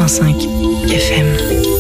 101.5 FM.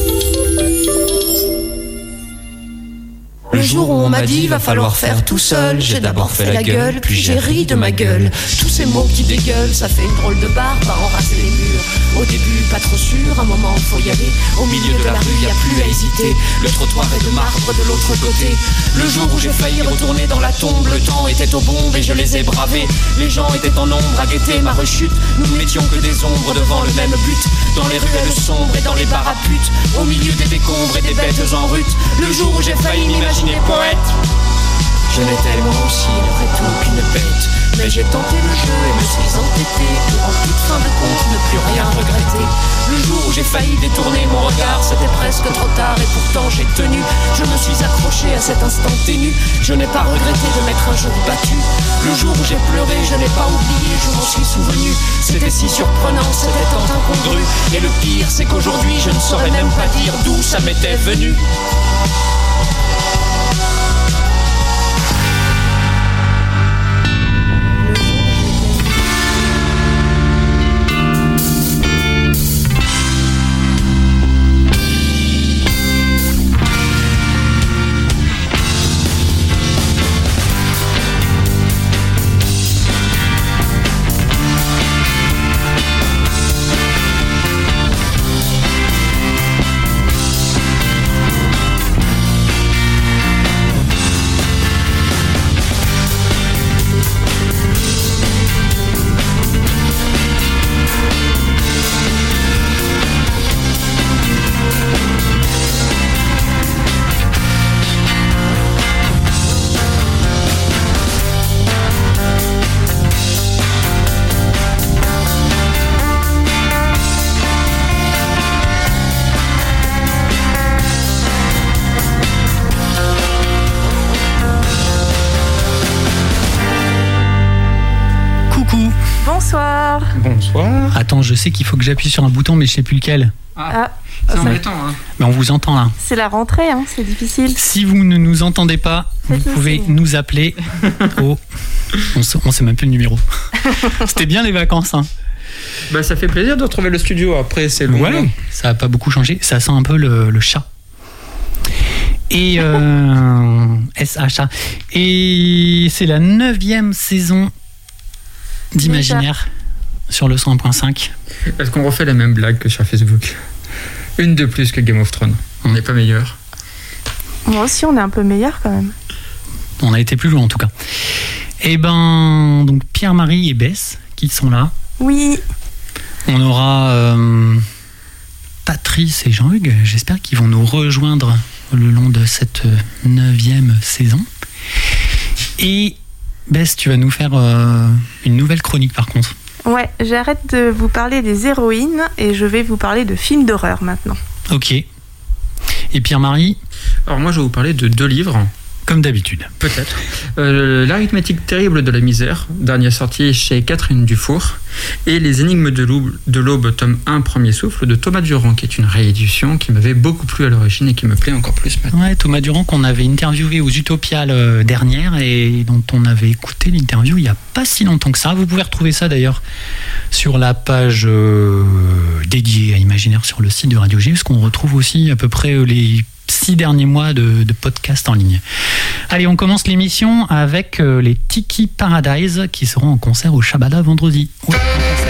Le jour où on m'a dit va falloir faire tout seul, j'ai d'abord fait la gueule, puis j'ai ri de ma gueule. Tous ces mots qui dégueulent, ça fait une drôle de barbe à enraser les murs. Au début pas trop sûr, un moment faut y aller. Au milieu de la rue y a plus à hésiter. Le trottoir est de marbre de l'autre côté. Le jour où j'ai failli retourner dans la tombe, le temps était aux bombes et je les ai bravés. Les gens étaient en nombre à guetter ma rechute. Nous n'étions que des ombres devant le même but. Dans les ruelles sombres et dans les bars à putes, au milieu des décombres et des bêtes en rut. Le jour où j'ai failli m'imaginer poète, je n'étais moi aussi après tout qu'une bête. Mais j'ai tenté le jeu et me suis entêté pour en toute fin de compte ne plus rien regretter. Le jour où j'ai failli détourner mon regard, c'était presque trop tard et pourtant j'ai tenu. Je me suis accroché à cet instant ténu. Je n'ai pas regretté de m'être un jour battu. Le jour où j'ai pleuré, je n'ai pas oublié, je m'en suis souvenu. C'était si surprenant, c'était tant incongru. Et le pire, c'est qu'aujourd'hui, je ne saurais même pas dire d'où ça m'était venu. Bonsoir. Attends, je sais qu'il faut que j'appuie sur un bouton, mais je sais plus lequel. C'est embêtant, hein. Mais on vous entend là. C'est la rentrée, hein, c'est difficile. Si vous ne nous entendez pas, vous pouvez nous appeler au... On sait même plus le numéro. C'était bien les vacances, hein. Bah, ça fait plaisir de retrouver le studio. Après, c'est long. Ouais, ça n'a pas beaucoup changé. Ça sent un peu le chat. Et SHA. Et c'est la 9e saison d'Imaginaire sur le 101.5. Est-ce qu'on refait la même blague que sur Facebook? Une de plus que Game of Thrones. On n'est pas meilleur. Moi aussi, on est un peu meilleur quand même. On a été plus loin en tout cas. Et ben, donc Pierre-Marie et Bess qui sont là. Oui. On aura Patrice et Jean-Hugues, j'espère qu'ils vont nous rejoindre le long de cette 9e saison. Et Bess, tu vas nous faire une nouvelle chronique par contre. Ouais, j'arrête de vous parler des héroïnes et je vais vous parler de films d'horreur maintenant. Ok. Et Pierre-Marie? Alors moi je vais vous parler de 2 livres. Comme d'habitude. Peut-être. L'arithmétique terrible de la misère, dernière sortie chez Catherine Dufour, et Les énigmes de l'aube, tome 1, premier souffle, de Thomas Durand, qui est une réédition qui m'avait beaucoup plu à l'origine et qui me plaît encore plus maintenant. Ouais, Thomas Durand qu'on avait interviewé aux Utopia dernière et dont on avait écouté l'interview il n'y a pas si longtemps que ça. Vous pouvez retrouver ça d'ailleurs sur la page dédiée à Imaginaire sur le site de Radio G, parce qu'on retrouve aussi à peu près les 6 derniers mois de podcast en ligne. Allez, on commence l'émission avec les Tiki Paradise qui seront en concert au Shabada vendredi. Ouais, en concert.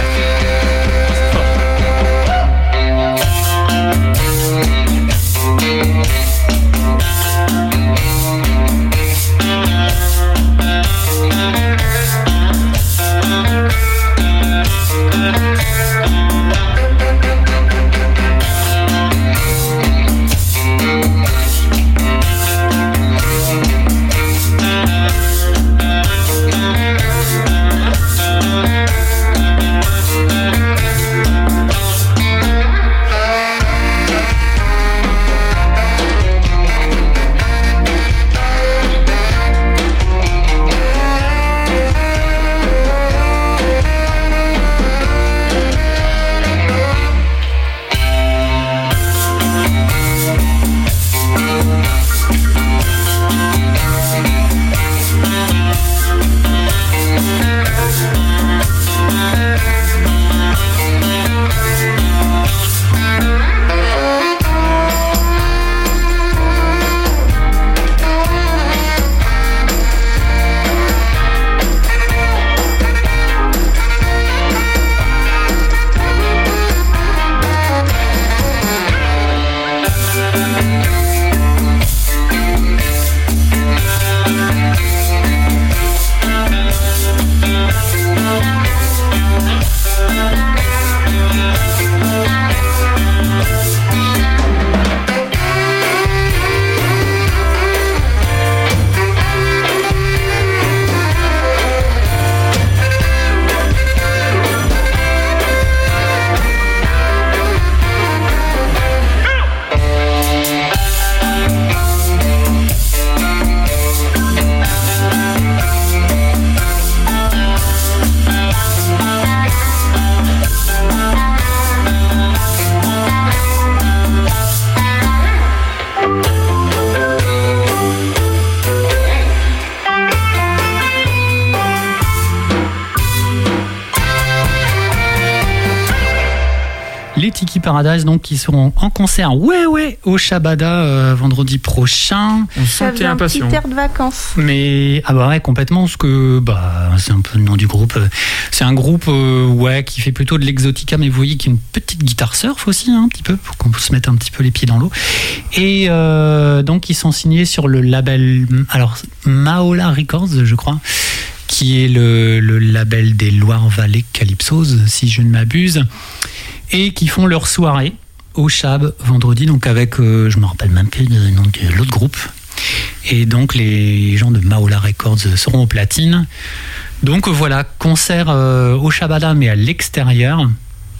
Les Tiki Paradise, donc, qui seront en concert, au Shabada vendredi prochain. On sentait impatient. Un petit air de vacances. Mais complètement, parce que c'est un peu le nom du groupe. C'est un groupe qui fait plutôt de l'exotica, mais vous voyez qu'il y a une petite guitare surf aussi, un petit peu, pour qu'on se mette un petit peu les pieds dans l'eau. Et donc ils sont signés sur le label Maola Records, je crois, qui est le label des Loire-Vallée Calypsos, si je ne m'abuse, et qui font leur soirée au Chab vendredi, donc avec, je ne me rappelle même plus le nom de l'autre groupe. Et donc les gens de Maola Records seront aux platines. Donc voilà, concert au Shabada, mais à l'extérieur.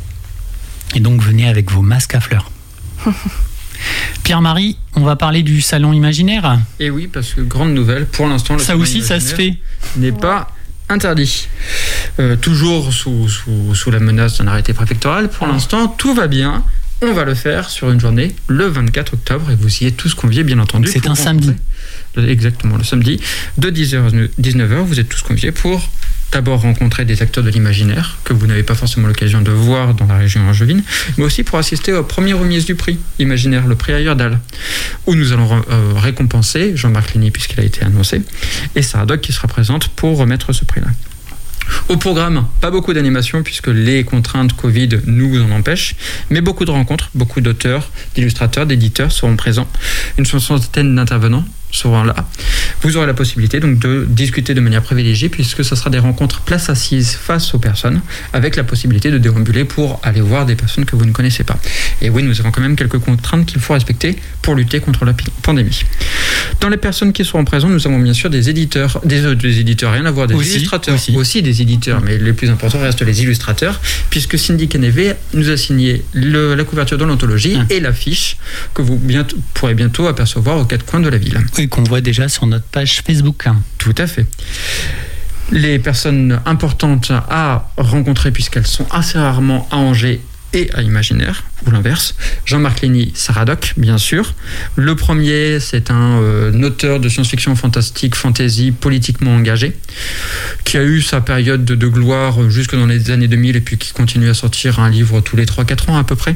Et donc venez avec vos masques à fleurs. Pierre-Marie, on va parler du salon imaginaire. Et oui, parce que grande nouvelle, pour l'instant, le salon aussi, ça se fait. N'est pas interdit. Toujours sous la menace d'un arrêté préfectoral. Pour l'instant, tout va bien. On va le faire sur une journée, le 24 octobre, et vous y êtes tous conviés, bien entendu. C'est un samedi. Exactement, le samedi, de 10h à 19h, vous êtes tous conviés pour d'abord rencontrer des acteurs de l'imaginaire, que vous n'avez pas forcément l'occasion de voir dans la région angevine, mais aussi pour assister aux premières remises du prix imaginaire, le prix Ayerdal, où nous allons récompenser Jean-Marc Ligny, puisqu'il a été annoncé, et Sarah Doc qui sera présente pour remettre ce prix-là. Au programme, pas beaucoup d'animations puisque les contraintes Covid nous en empêchent, mais beaucoup de rencontres, beaucoup d'auteurs, d'illustrateurs, d'éditeurs seront présents. Une soixantaine d'intervenants seront là. Vous aurez la possibilité donc de discuter de manière privilégiée puisque ce sera des rencontres place assise face aux personnes avec la possibilité de déambuler pour aller voir des personnes que vous ne connaissez pas. Et oui, nous avons quand même quelques contraintes qu'il faut respecter pour lutter contre la pandémie. Dans les personnes qui seront présentes, nous avons bien sûr des éditeurs, des éditeurs, rien à voir, des illustrateurs, aussi des éditeurs, mais les plus importants restent les illustrateurs, puisque Cindy Canevé nous a signé la couverture de l'anthologie et l'affiche que vous pourrez bientôt apercevoir aux quatre coins de la ville. Et qu'on voit déjà sur notre page Facebook. Tout à fait. Les personnes importantes à rencontrer, puisqu'elles sont assez rarement à Angers et à Imaginaire, ou l'inverse. Jean-Marc Ligny, Sarah Doc, bien sûr. Le premier, c'est un auteur de science-fiction fantastique, fantasy, politiquement engagé, qui a eu sa période de gloire jusque dans les années 2000 et puis qui continue à sortir un livre tous les 3-4 ans à peu près.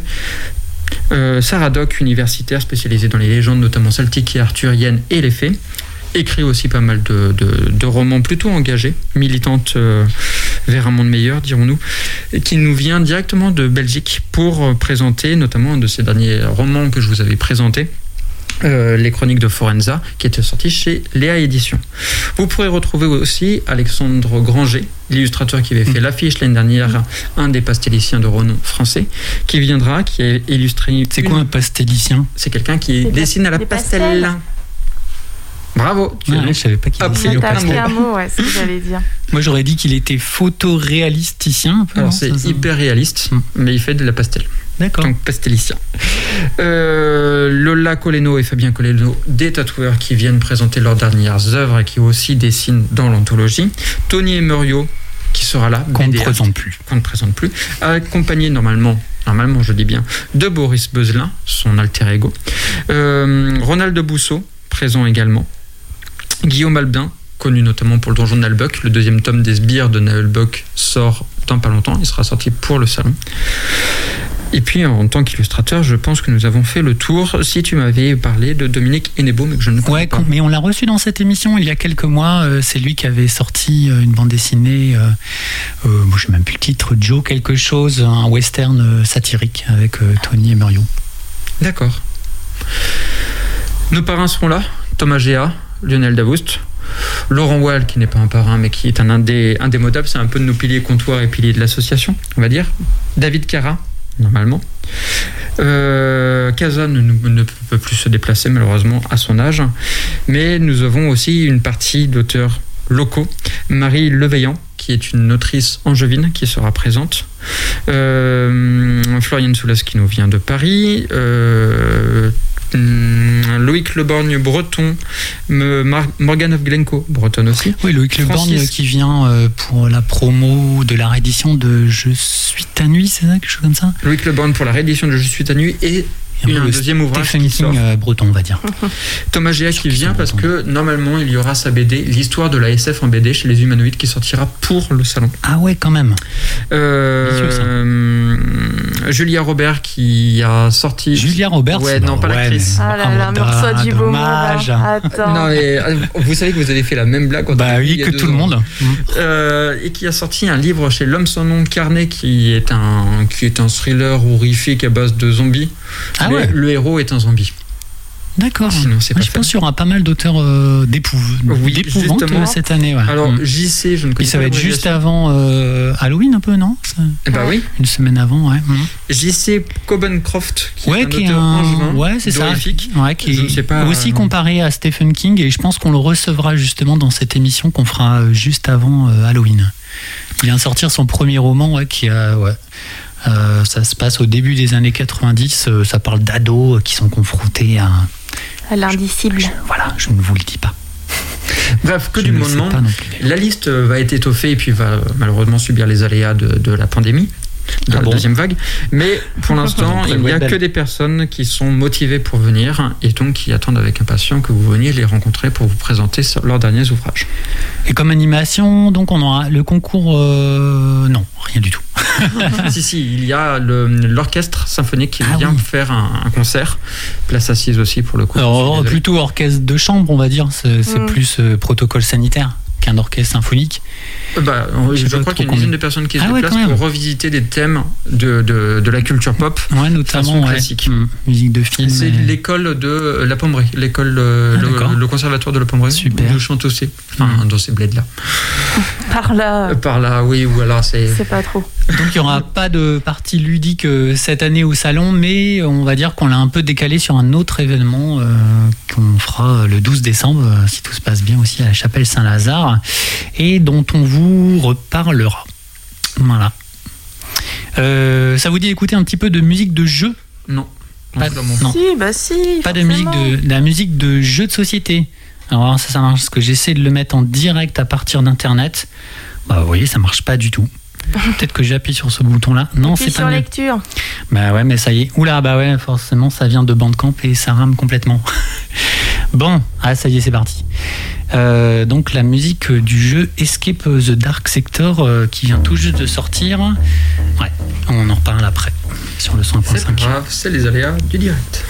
Sarah Doc, universitaire spécialisée dans les légendes, notamment celtiques et arthuriennes et les fées. Écrit aussi pas mal de romans plutôt engagés, militantes vers un monde meilleur, dirons-nous, et qui nous vient directement de Belgique pour présenter notamment un de ces derniers romans que je vous avais présenté, les Chroniques de Forenza, qui était sorti chez Léa Éditions. Vous pourrez retrouver aussi Alexandre Granger, l'illustrateur qui avait fait l'affiche l'année dernière, un des pastelliciens de renom français, qui viendra, qui a illustré... C'est quoi un pastellicien ? C'est quelqu'un qui dessine à la pastel. Bravo. Je savais pas qu'il essayait un mot, c'est ce que j'allais dire. Moi, j'aurais dit qu'il était photoréalisticien. Alors, c'est hyper réaliste, mais il fait de la pastel. D'accord. Donc, pastellicien. Lola Coleno et Fabien Coleno, des tatoueurs qui viennent présenter leurs dernières œuvres et qui aussi dessinent dans l'anthologie. Tony Emerio, qui sera là. Qu'on ne présente plus. Accompagné normalement je dis bien, de Boris Beuzelin, son alter ego. Ronald Bousseau, présent également. Guillaume Albin, connu notamment pour le Donjon de Nalbuck. Le deuxième tome des sbires de Nalbuck sort dans pas longtemps. Il sera sorti pour le salon. Et puis, en tant qu'illustrateur, je pense que nous avons fait le tour. Si tu m'avais parlé de Dominique Hennebeau, mais que je ne connais pas. Mais on l'a reçu dans cette émission il y a quelques mois. C'est lui qui avait sorti une bande dessinée, je ne sais même plus le titre, Joe quelque chose, un western satirique avec Tony Emerio. D'accord. Nos parrains seront là. Thomas Géa, Lionel Davoust, Laurent Wall, qui n'est pas un parrain, mais qui est un indémodable. C'est un peu de nos piliers comptoirs et piliers de l'association, on va dire. David Cara, normalement. Casa ne peut plus se déplacer, malheureusement, à son âge. Mais nous avons aussi une partie d'auteurs locaux. Marie Leveillant, qui est une autrice angevine, qui sera présente. Floriane Soulas, qui nous vient de Paris. Loïc Leborgne, breton. Morgan of Glencoe, bretonne aussi. Oui, Loïc Leborgne qui vient pour la promo de la réédition de Je suis ta nuit, c'est ça, quelque chose comme ça. Loïc Leborgne pour la réédition de Je suis ta nuit et un deuxième ouvrage Stephen King breton, on va dire. Thomas Géa qui vient parce que normalement il y aura sa BD, l'histoire de la SF en BD chez les Humanoïdes, qui sortira pour le salon. Ah ouais, quand même. Julia Robert qui a sorti. Julia Robert. Ouais, non, pas l'actrice. Ah là là, me reçoit du beau monde. Attends. Non, mais vous savez que vous avez fait la même blague. Bah oui, que tout le monde. Et qui a sorti un livre chez L'Homme sans nom carnet qui est un thriller horrifique à base de zombies. Ah ouais. Le héros est un zombie. D'accord. Sinon, c'est pas je pense qu'il y aura pas mal d'auteurs d'épouvantes cette année. Ouais. Alors, JC, je ne connais pas. Ça va être juste avant Halloween, un peu, non? Bah oui. Une semaine avant, ouais. JC Cobancroft, qui est un qui auteur angevin, ouais, c'est horrifique. Ça. Ouais, qui je ne sais pas, est aussi comparé à Stephen King, et je pense qu'on le recevra justement dans cette émission qu'on fera juste avant Halloween. Il vient de sortir son premier roman, qui a... ça se passe au début des années 90. Ça parle d'ados qui sont confrontés à l'indicible. Voilà, je ne vous le dis pas. Bref, que du monde. La liste va être étoffée et puis va malheureusement subir les aléas de la pandémie, de la deuxième vague. Mais pour l'instant, il n'y a que des personnes qui sont motivées pour venir et donc qui attendent avec impatience que vous veniez les rencontrer pour vous présenter leurs derniers ouvrages. Et comme animation, donc on aura le concours... Non, rien du tout. si, il y a l'orchestre symphonique qui vient faire un concert. Place assise aussi pour le coup. Alors, plutôt orchestre de chambre, on va dire. C'est plus protocole sanitaire qu'un orchestre symphonique. Je crois qu'il y a une dizaine de personnes qui se déplacent pour revisiter des thèmes de la culture pop, notamment classique. Musique de film. C'est l'école de la Pommerie, le conservatoire de la Pommerie. Super. Où je chante aussi, dans ces bleds-là. Par là, oui, ou alors c'est pas trop. Donc il n'y aura pas de partie ludique cette année au salon, mais on va dire qu'on l'a un peu décalé sur un autre événement qu'on fera le 12 décembre, si tout se passe bien aussi, à la chapelle Saint-Lazare, et dont on vous reparlera. Voilà. Ça vous dit d'écouter un petit peu de musique de jeu? Non. Non. Si, pas de la musique de jeu de société. Alors ça marche parce que j'essaie de le mettre en direct à partir d'internet. Vous voyez, ça marche pas du tout. Peut-être que j'appuie sur ce bouton-là. Non, c'est pas sur lecture. Bah ouais, mais ça y est. Oula, bah ouais, forcément, ça vient de Bandcamp et ça rame complètement. Bon, ça y est, c'est parti. Donc la musique du jeu Escape the Dark Sector qui vient tout juste de sortir. Ouais, on en reparle après sur le 100.5. C'est pas grave, c'est les aléas du direct.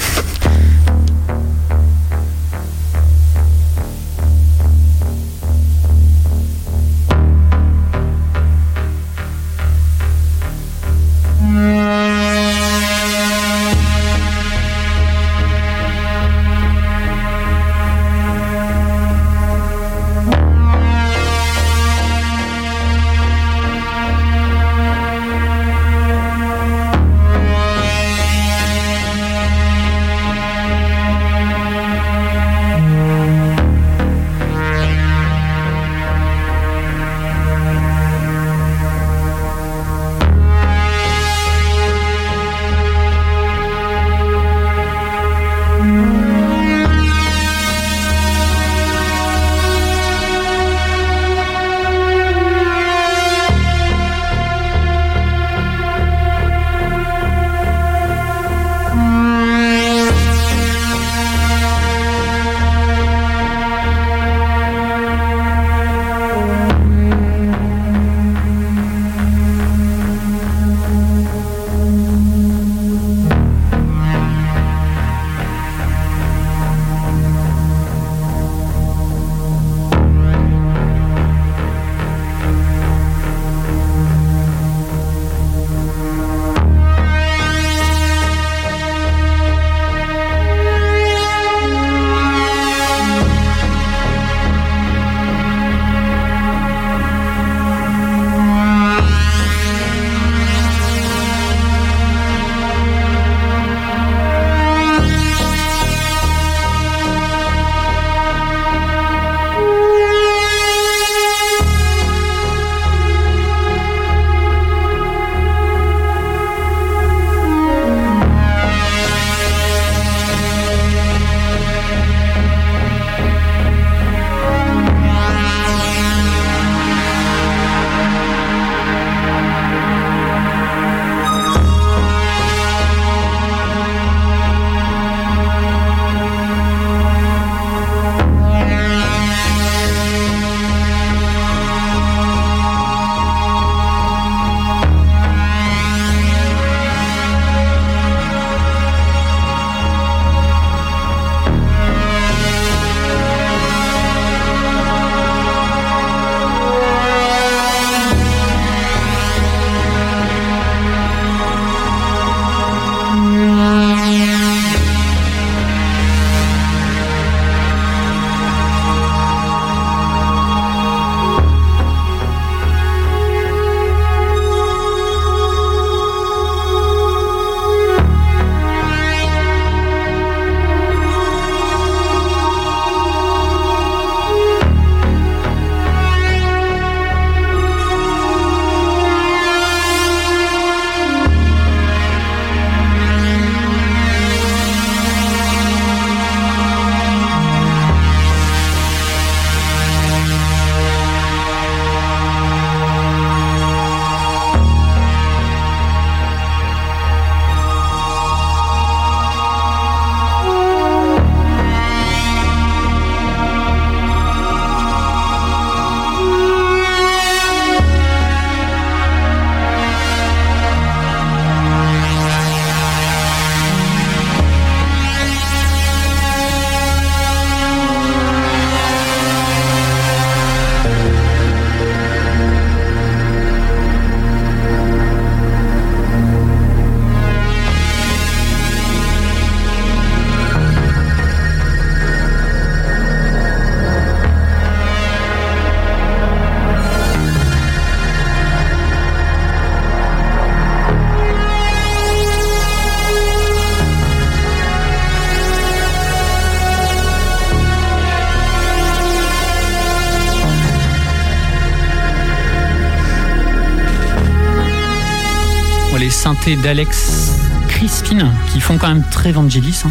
les synthés d'Alex Crispin qui font quand même très Vangelis.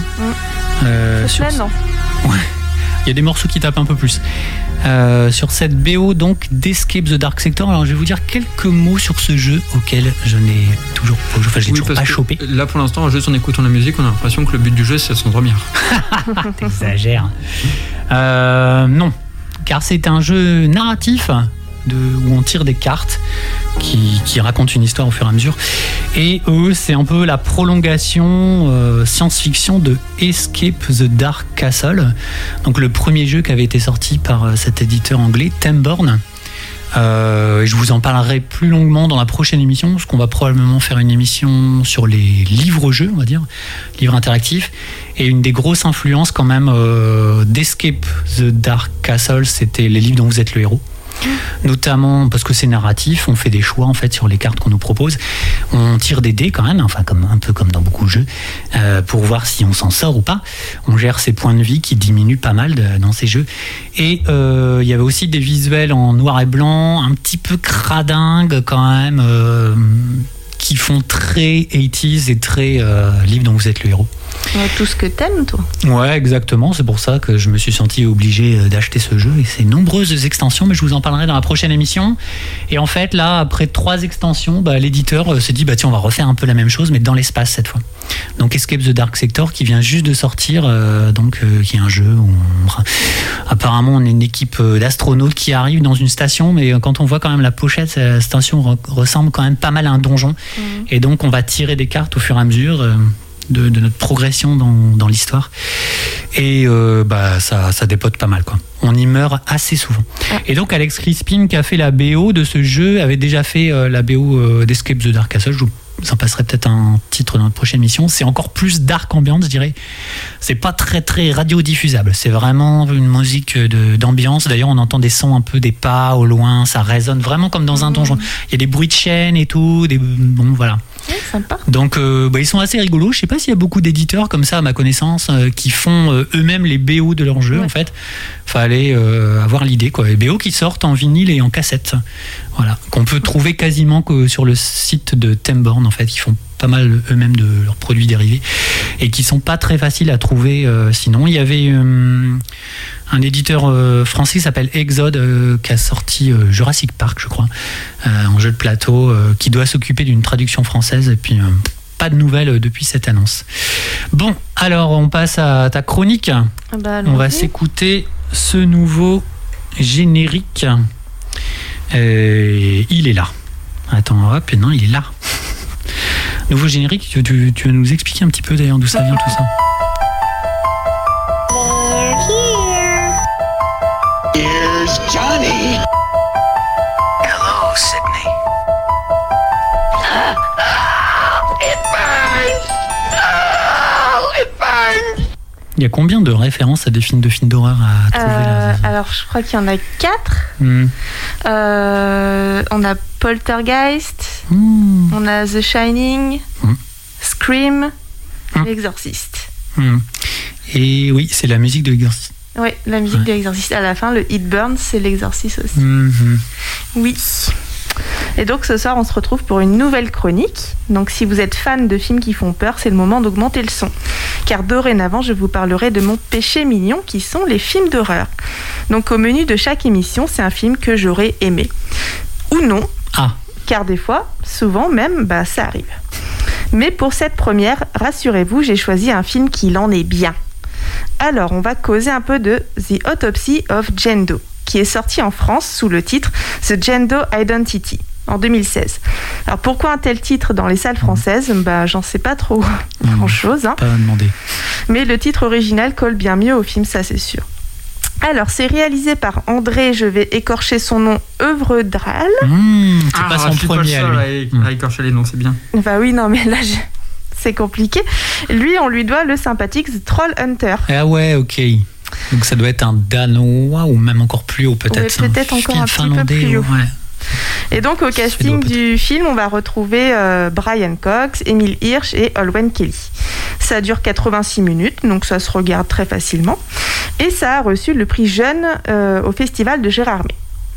Non. Ouais. Il y a des morceaux qui tapent un peu plus. Sur cette BO donc d'Escape the Dark Sector. Alors je vais vous dire quelques mots sur ce jeu auquel je n'ai toujours pas chopé. Là pour l'instant, juste en écoutant la musique, on a l'impression que le but du jeu c'est de s'endormir. T'exagères. Non, car c'est un jeu narratif où on tire des cartes qui racontent une histoire au fur et à mesure. Et c'est un peu la prolongation science-fiction de Escape the Dark Castle, donc le premier jeu qui avait été sorti par cet éditeur anglais, Temborn. Je vous en parlerai plus longuement dans la prochaine émission, parce qu'on va probablement faire une émission sur les livres-jeux, on va dire, livres interactifs. Et une des grosses influences quand même d'Escape the Dark Castle, c'était les livres dont vous êtes le héros. Notamment parce que c'est narratif, on fait des choix en fait sur les cartes qu'on nous propose, on tire des dés quand même, enfin un peu comme dans beaucoup de jeux, pour voir si on s'en sort ou pas. On gère ses points de vie qui diminuent pas mal dans ces jeux. Et il y avait aussi des visuels en noir et blanc, un petit peu cradingues quand même, qui font très 80s et très livre dont vous êtes le héros. Tout ce que t'aimes, toi. Ouais, exactement. C'est pour ça que je me suis senti obligé d'acheter ce jeu et ses nombreuses extensions, mais je vous en parlerai dans la prochaine émission. Et en fait, là, après 3 extensions, l'éditeur s'est dit, tiens, on va refaire un peu la même chose, mais dans l'espace cette fois. Donc Escape the Dark Sector, qui vient juste de sortir, qui est un jeu où apparemment on est une équipe d'astronautes qui arrivent dans une station, mais quand on voit quand même la pochette, cette station ressemble quand même pas mal à un donjon. Et donc on va tirer des cartes au fur et à mesure de notre progression dans l'histoire. Et ça dépote pas mal, quoi. On y meurt assez souvent. Et donc Alex Crispin, qui a fait la BO de ce jeu, avait déjà fait la BO d'Escape the Dark Castle. Je vous en passerai peut-être un titre dans notre prochaine émission. C'est encore plus dark ambiance, je dirais. C'est pas très très radiodiffusable. C'est vraiment une musique d'ambiance. D'ailleurs, on entend des sons un peu des pas au loin. Ça résonne vraiment comme dans un donjon. Il y a des bruits de chaînes et tout. Bon, voilà. Sympa. Donc ils sont assez rigolos. Je sais pas s'il y a beaucoup d'éditeurs comme ça à ma connaissance qui font eux-mêmes les BO de leurs jeux. En fait, fallait avoir l'idée, quoi. Les BO qui sortent en vinyle et en cassette, voilà, qu'on peut trouver quasiment que sur le site de Temborn. En fait, ils font pas mal eux-mêmes de leurs produits dérivés et qui sont pas très faciles à trouver. Sinon, il y avait un éditeur français qui s'appelle Exode qui a sorti Jurassic Park, je crois, en jeu de plateau, qui doit s'occuper d'une traduction française. Et puis pas de nouvelles depuis cette annonce. Bon, alors on passe à ta chronique. On va s'écouter ce nouveau générique. Il est là. Attends, hop, non, il est là. Nouveau générique, tu vas nous expliquer un petit peu d'ailleurs d'où ça vient tout ça. Here's Johnny. Hello, Sydney. It burns. Oh, it burns. Il y a combien de références à des films d'horreur à trouver là? Alors, je crois qu'il y en a 4. On a Poltergeist, on a The Shining, Scream, L'Exorciste. Et oui, c'est la musique de L'Exorciste. Oui, la musique de L'Exorciste. À la fin, le It Burns, c'est L'Exorciste aussi. Oui. Et donc ce soir, on se retrouve pour une nouvelle chronique. Donc si vous êtes fan de films qui font peur, c'est le moment d'augmenter le son. Car dorénavant, je vous parlerai de mon péché mignon, qui sont les films d'horreur. Donc au menu de chaque émission, c'est un film que j'aurais aimé. Ou non. Car des fois, souvent même, ça arrive. Mais pour cette première, rassurez-vous, j'ai choisi un film qui l'en est bien. Alors, on va causer un peu de The Autopsy of Jane Doe, qui est sorti en France sous le titre The Jane Doe Identity en 2016. Alors pourquoi un tel titre dans les salles françaises ? J'en sais pas trop grand-chose. Pas demandé. Mais le titre original colle bien mieux au film, ça c'est sûr. Alors, c'est réalisé par André, je vais écorcher son nom, Œuvredral. C'est pas son premier. À écorcher les noms, c'est bien. Oui, non, mais là, c'est compliqué. Lui, on lui doit le sympathique The Troll Hunter. Ah ouais, ok. Donc ça doit être un Danois ou même encore plus haut peut-être. Oui, peut-être encore un petit peu plus haut. Ouais. Et donc au casting du film, on va retrouver Brian Cox, Emile Hirsch et Olwen Kelly. Ça dure 86 minutes, donc ça se regarde très facilement. Et ça a reçu le prix Jeune au festival de Gérardmer.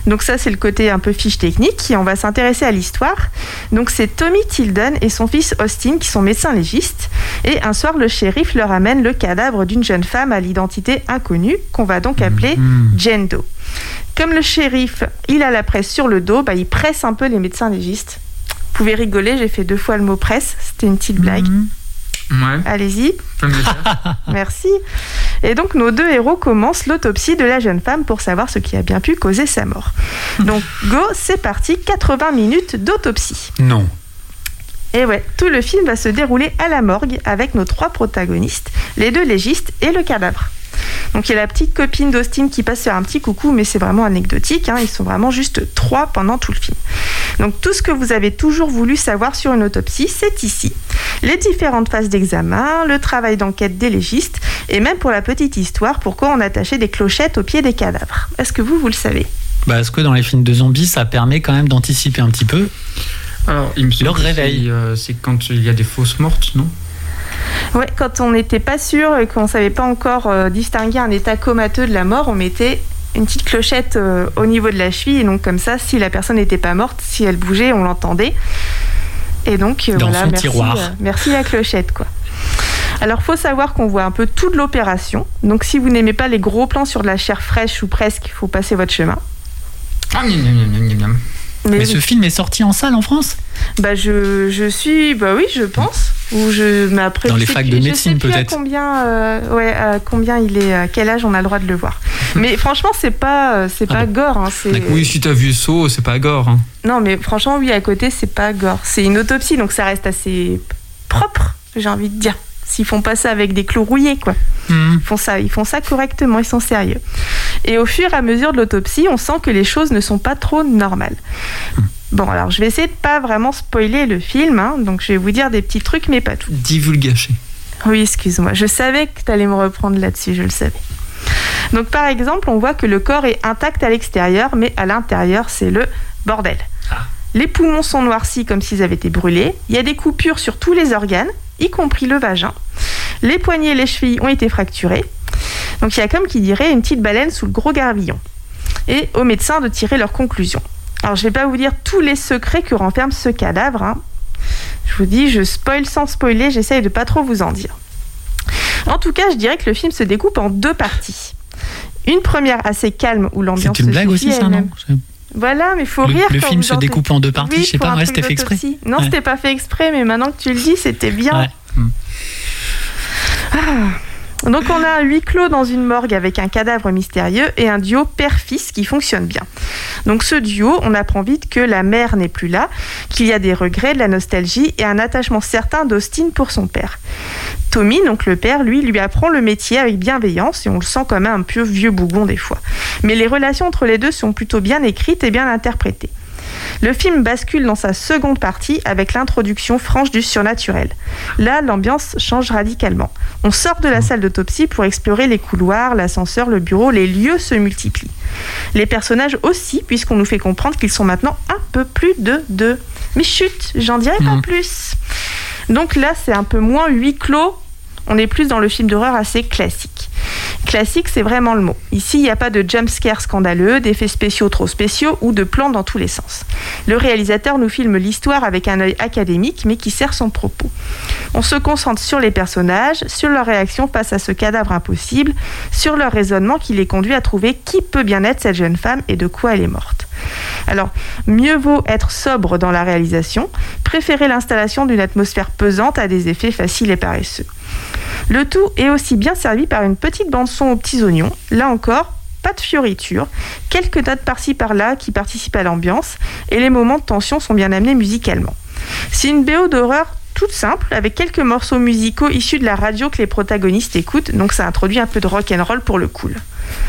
Donc ça, c'est le côté un peu fiche technique. Et on va s'intéresser à l'histoire. Donc c'est Tommy Tilden et son fils Austin qui sont médecins légistes. Et un soir, le shérif leur amène le cadavre d'une jeune femme à l'identité inconnue, qu'on va donc appeler Jane Doe. Comme le shérif, il a la presse sur le dos, il presse un peu les médecins légistes. Vous pouvez rigoler, j'ai fait 2 fois le mot presse, c'était une petite blague. Ouais. Allez-y. Merci. Et donc nos 2 héros commencent l'autopsie de la jeune femme pour savoir ce qui a bien pu causer sa mort. Donc go, c'est parti, 80 minutes d'autopsie. Non. Et ouais, tout le film va se dérouler à la morgue avec nos 3 protagonistes, les 2 légistes et le cadavre. Donc il y a la petite copine d'Austin qui passe faire un petit coucou, mais c'est vraiment anecdotique, ils sont vraiment juste 3 pendant tout le film. Donc tout ce que vous avez toujours voulu savoir sur une autopsie, c'est ici. Les différentes phases d'examen, le travail d'enquête des légistes, et même pour la petite histoire, pourquoi on attachait des clochettes au pied des cadavres. Est-ce que vous le savez ? Parce que dans les films de zombies, ça permet quand même d'anticiper un petit peu Alors, il me semble leur réveil. C'est quand il y a des fausses mortes, non ? Ouais, quand on n'était pas sûr et qu'on ne savait pas encore distinguer un état comateux de la mort, on mettait une petite clochette au niveau de la cheville. Et donc comme ça, si la personne n'était pas morte, si elle bougeait, on l'entendait. Et donc dans son tiroir. Merci la clochette, quoi. Alors, faut savoir qu'on voit un peu toute l'opération. Donc, si vous n'aimez pas les gros plans sur de la chair fraîche ou presque, il faut passer votre chemin. Mais ce film est sorti en salle en France ? Oui, je pense. Mais après, dans les facs de médecine, peut-être. À combien il est, à quel âge on a le droit de le voir. Mais franchement, c'est pas gore. Oui, si t'as vu Saw, c'est pas gore. Non, mais franchement, oui, à côté, c'est pas gore. C'est une autopsie, donc ça reste assez propre, j'ai envie de dire. S'ils font pas ça avec des clous rouillés, quoi. Ils font ça correctement, ils sont sérieux. Et au fur et à mesure de l'autopsie, on sent que les choses ne sont pas trop normales. Bon, alors je vais essayer de pas vraiment spoiler le film, donc je vais vous dire des petits trucs, mais pas tout. Divulgacher. Oui, excuse-moi, je savais que tu allais me reprendre là-dessus, je le savais. Donc par exemple, on voit que le corps est intact à l'extérieur, mais à l'intérieur, c'est le bordel. Les poumons sont noircis comme s'ils avaient été brûlés, il y a des coupures sur tous les organes, y compris le vagin. Les poignets et les chevilles ont été fracturés. Donc il y a comme qui dirait une petite baleine sous le gros garbillon. Et aux médecins de tirer leurs conclusions. Alors je ne vais pas vous dire tous les secrets que renferme ce cadavre. Je vous dis, je spoil sans spoiler, j'essaye de pas trop vous en dire. En tout cas, je dirais que le film se découpe en 2 parties. Une première assez calme où l'ambiance c'est une blague aussi, ça, non ? Voilà, mais il faut rire. Le film se découpe en 2 parties, je sais pas, c'était fait exprès. Non, c'était pas fait exprès, mais maintenant que tu le dis, c'était bien. Ouais. Donc on a un huis clos dans une morgue avec un cadavre mystérieux et un duo père-fils qui fonctionne bien. Donc ce duo, on apprend vite que la mère n'est plus là, qu'il y a des regrets, de la nostalgie et un attachement certain d'Austin pour son père. Tommy, donc le père, lui apprend le métier avec bienveillance et on le sent quand même un peu vieux bougon des fois. Mais les relations entre les deux sont plutôt bien écrites et bien interprétées. Le film bascule dans sa seconde partie avec l'introduction franche du surnaturel. Là, l'ambiance change radicalement. On sort de la salle d'autopsie pour explorer les couloirs, l'ascenseur, le bureau, les lieux se multiplient. Les personnages aussi, puisqu'on nous fait comprendre qu'ils sont maintenant un peu plus de 2. Mais chut, j'en dirai pas plus. Donc là, c'est un peu moins huis clos. On est plus dans le film d'horreur assez classique. Classique, c'est vraiment le mot. Ici, il n'y a pas de jumpscare scandaleux, d'effets spéciaux trop spéciaux ou de plans dans tous les sens. Le réalisateur nous filme l'histoire avec un œil académique, mais qui sert son propos. On se concentre sur les personnages, sur leur réaction face à ce cadavre impossible, sur leur raisonnement qui les conduit à trouver qui peut bien être cette jeune femme et de quoi elle est morte. Alors, mieux vaut être sobre dans la réalisation, préférer l'installation d'une atmosphère pesante à des effets faciles et paresseux. Le tout est aussi bien servi par une petite bande-son aux petits oignons. Là encore, pas de fioritures, quelques notes par-ci par-là qui participent à l'ambiance et les moments de tension sont bien amenés musicalement. C'est une BO d'horreur toute simple avec quelques morceaux musicaux issus de la radio que les protagonistes écoutent, donc ça introduit un peu de rock'n'roll pour le cool.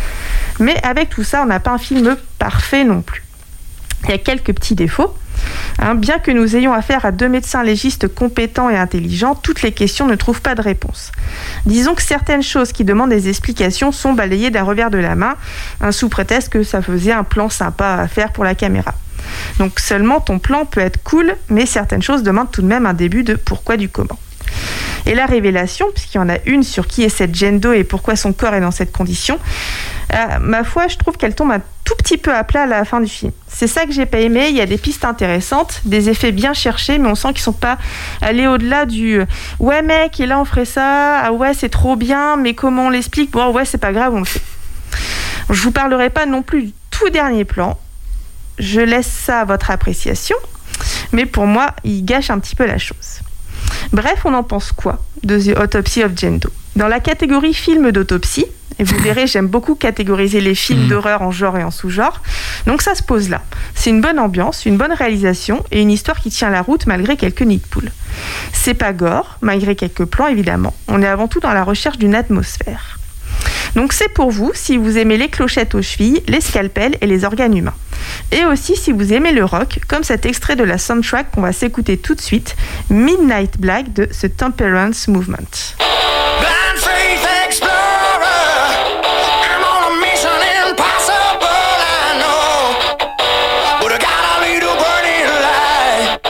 Mais avec tout ça, on n'a pas un film parfait non plus. Il y a quelques petits défauts. Bien que nous ayons affaire à 2 médecins légistes compétents et intelligents, toutes les questions ne trouvent pas de réponse. Disons que certaines choses qui demandent des explications sont balayées d'un revers de la main, sous prétexte que ça faisait un plan sympa à faire pour la caméra. Donc seulement ton plan peut être cool, mais certaines choses demandent tout de même un début de pourquoi du comment. Et la révélation, puisqu'il y en a une sur qui est cette Jane Doe et pourquoi son corps est dans cette condition, ma foi, je trouve qu'elle tombe un tout petit peu à plat à la fin du film. C'est ça que j'ai pas aimé. Il y a des pistes intéressantes, des effets bien cherchés, mais on sent qu'ils sont pas allés au-delà du ouais mec, et là on ferait ça, ah ouais c'est trop bien, mais comment on l'explique? Bon ouais c'est pas grave, on le fait. Je vous parlerai pas non plus du tout dernier plan. Je laisse ça à votre appréciation, mais pour moi, il gâche un petit peu la chose. Bref, on en pense quoi de The Autopsy of Jane Doe? Dans la catégorie film d'autopsie, et vous verrez, j'aime beaucoup catégoriser les films d'horreur en genre et en sous-genre, donc ça se pose là. C'est une bonne ambiance, une bonne réalisation et une histoire qui tient la route malgré quelques nids de poules. C'est pas gore, malgré quelques plans évidemment. On est avant tout dans la recherche d'une atmosphère. Donc c'est pour vous si vous aimez les clochettes aux chevilles, les scalpels et les organes humains. Et aussi si vous aimez le rock, comme cet extrait de la soundtrack qu'on va s'écouter tout de suite, Midnight Black de The Temperance Movement. Blind faith explorer, I'm on a mission impossible, I know, but I got a little burning light.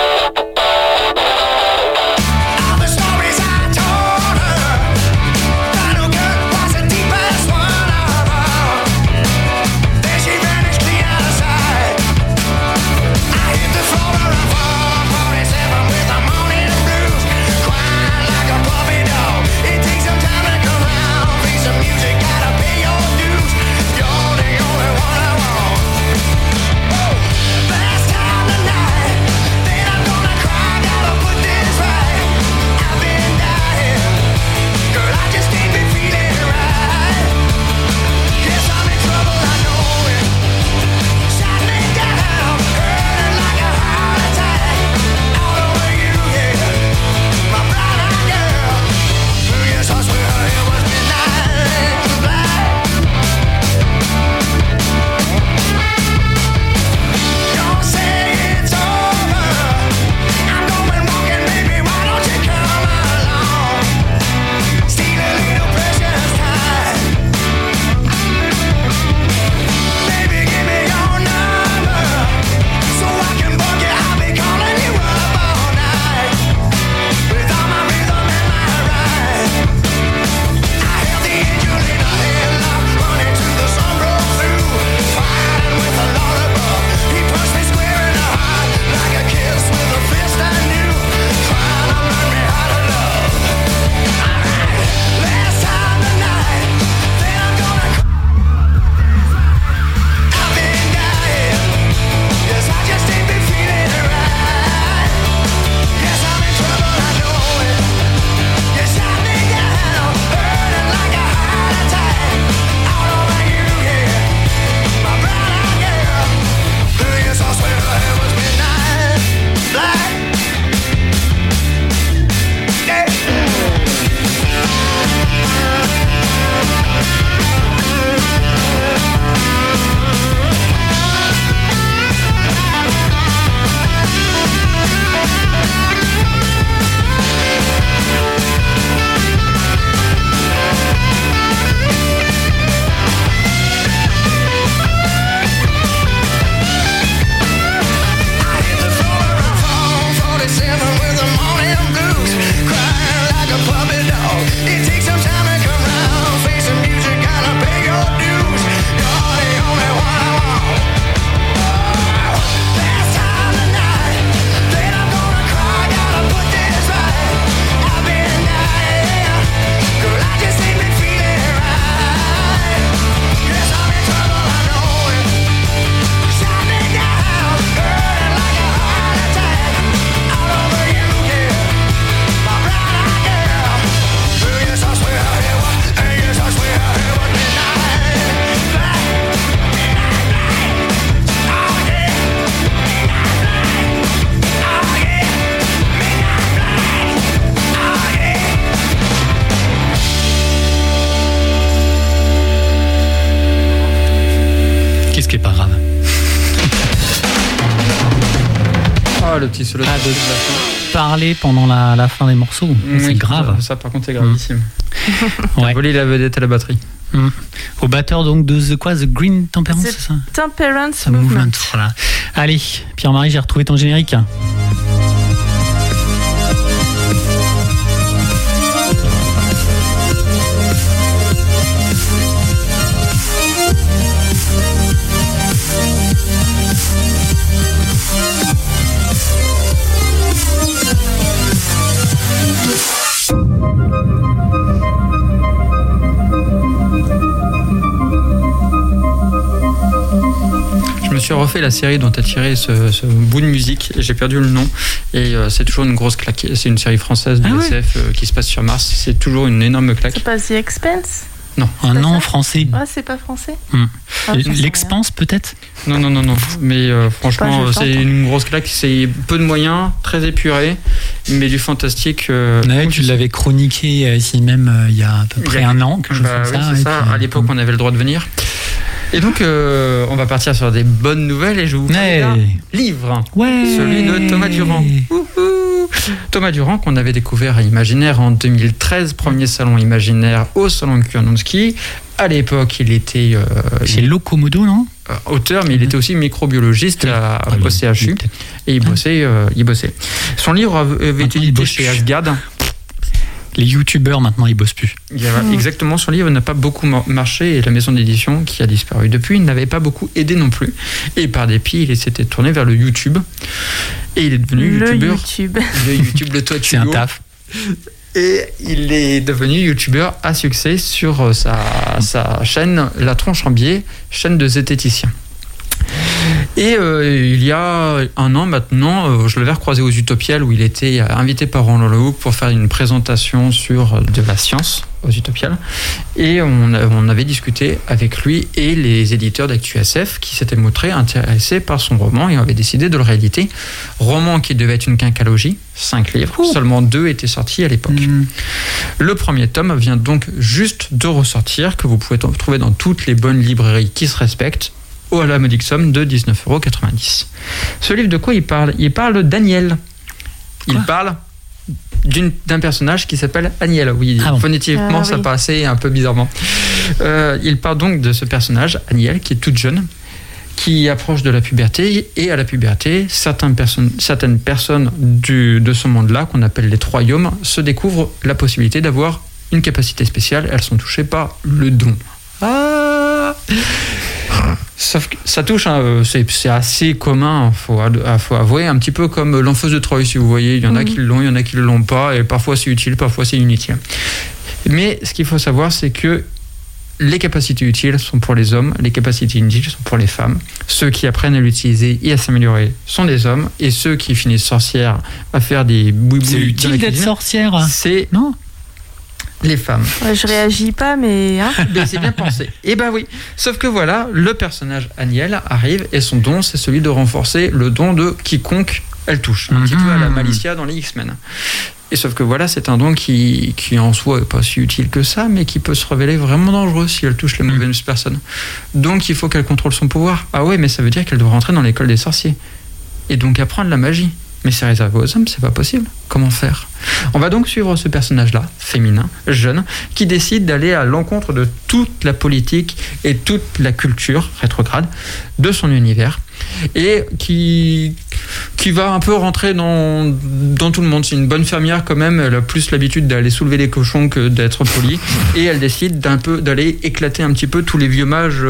All the stories I told her, Final Cut was the deepest one of all. Then she vanished clean out of sight. I hit the floor of 447 with the morning blues, crying like a puppy dog. It takes some time to come around, face some music, gotta pay your dues. You're the only one I want. Oh, last time tonight, then I'm gonna cry, gotta put this right. I've been dying, girl, I just ain't been feeling right. Yes, I'm in trouble, I know it. Shot me down, hurting like a heart attack. All over you, yeah, my brown-eyed girl. Yes, I swear it was midnight black. Don't say it's over. I'm going walking, baby. Why don't you come along? Steal a little precious time. Baby, give me your number so I can bug you. I'll be calling you up all night with all my rhythm and my ride. I held the angel in a headlock, running to the sun broke through, fighting with the Lord above. He punched me square in the heart like a kiss with a fist I knew, trying to learn me how to love. Alright, last time tonight, then I'm gonna I've been dying. Yes, I just ain't been feeling right. Yes, I'm in trouble, I know it. You shot me down, hurting like a heart attack. All over you, yeah, my brown-eyed girl. Yes, I swear it was midnight black. Yeah. I hit the floor around 447 with the morning blues, crying like a puppy dog. It takes some time to come round, face some music, gotta pay your dues. You're the only one I want. Oh, last time tonight, then I'm gonna cry, gotta put this right. I've been dying, girl, I just ain't been feeling right. Yes, I'm in trouble, I know it. Shot me down, hurting like a heart attack. All over you, yeah, my brown-eyed girl. Yes, I swear it was, yes, I swear it was midnight black. Midnight black. Oh yeah, midnight black. Oh yeah, midnight black. Oh yeah. Qu'est-ce qui est pas grave? Ah, le petit solo de Ah, de- la fin. Parler pendant la fin des morceaux, c'est Oui, grave. Ça, par contre, c'est gravissime. Ouais. Voler la vedette à la batterie. Au batteur donc de The Green Temperance, c'est ça? Temperance The Movement. Voilà. Allez, Pierre-Marie, j'ai retrouvé ton générique. suis refait la série dont a tiré ce bout de musique. J'ai perdu le nom. Et c'est toujours une grosse claque. C'est une série française de SF qui se passe sur Mars. C'est toujours une énorme claque. C'est pas The Expanse ? Non. Un nom français. Ah, c'est pas français ? L'Expanse peut-être ? Non. Mais franchement, c'est une grosse claque. C'est peu de moyens, très épuré, mais du fantastique. Tu l'avais chroniqué ici même il y a à peu près un an. C'est ça. À l'époque, on avait le droit de venir. Et donc, on va partir sur des bonnes nouvelles et je vais vous parler d'un livre. Celui de Thomas Durand. Thomas Durand, qu'on avait découvert à Imaginaire en 2013, premier salon Imaginaire au salon Kuanonski. À l'époque, il était... chez Locomodo, non ? Auteur, mais il était aussi microbiologiste au CHU. Et il bossait. Son livre avait été édité chez Asgard. Les youtubeurs, maintenant, ils bossent plus. Exactement, son livre n'a pas beaucoup marché et la maison d'édition, qui a disparu depuis, n'avait pas beaucoup aidé non plus. Et par dépit, il s'était tourné vers le YouTube. Et il est devenu youtubeur. Le YouTube, le toit. C'est un taf. Et il est devenu youtubeur à succès sur sa chaîne La Tronche en Biais, chaîne de zététiciens. Et il y a un an maintenant, je l'avais recroisé aux Utopiales où il était invité par Roland Lehoucq pour faire une présentation sur de la science aux Utopiales. Et on avait discuté avec lui et les éditeurs d'ActuSF qui s'étaient montrés intéressés par son roman et avaient décidé de le rééditer. Roman qui devait être une quinqualogie, 5 livres, seulement 2 étaient sortis à l'époque. Le premier tome vient donc juste de ressortir, que vous pouvez trouver dans toutes les bonnes librairies qui se respectent, à la modique somme de 19,90 €. Ce livre, de quoi il parle ? Il parle d'Aniel. Il parle d'un personnage qui s'appelle Aniel. Oui, phonétiquement, ça passait un peu bizarrement. Il parle donc de ce personnage, Aniel, qui est toute jeune, qui approche de la puberté. Et à la puberté, certaines personnes de ce monde-là, qu'on appelle les Troyaumes, se découvrent la possibilité d'avoir une capacité spéciale. Elles sont touchées par le don. Sauf que ça touche, c'est assez commun, faut avouer, un petit peu comme l'Enfance de Troie, si vous voyez. Il y en a qui l'ont, il y en a qui ne l'ont pas, et parfois c'est utile, parfois c'est inutile. Mais ce qu'il faut savoir, c'est que les capacités utiles sont pour les hommes, les capacités inutiles sont pour les femmes. Ceux qui apprennent à l'utiliser et à s'améliorer sont des hommes, et ceux qui finissent sorcières à faire des boui-boui. C'est utile d'être sorcière. Non. Les femmes. Je réagis pas, mais... Mais c'est bien pensé. Et oui. Sauf que voilà, le personnage Aniel arrive et son don, c'est celui de renforcer le don de quiconque elle touche. Un petit peu à la Malicia dans les X-Men. Et sauf que voilà, c'est un don qui en soi n'est pas si utile que ça, mais qui peut se révéler vraiment dangereux si elle touche les mauvaises personnes. Donc il faut qu'elle contrôle son pouvoir. Ah ouais, mais ça veut dire qu'elle doit rentrer dans l'école des sorciers. Et donc apprendre la magie. Mais c'est réservé aux hommes, c'est pas possible. Comment faire ? On va donc suivre ce personnage-là, féminin, jeune, qui décide d'aller à l'encontre de toute la politique et toute la culture rétrograde de son univers et qui va un peu rentrer dans tout le monde. C'est une bonne fermière quand même, elle a plus l'habitude d'aller soulever les cochons que d'être polie et elle décide d'aller éclater un petit peu tous les vieux mages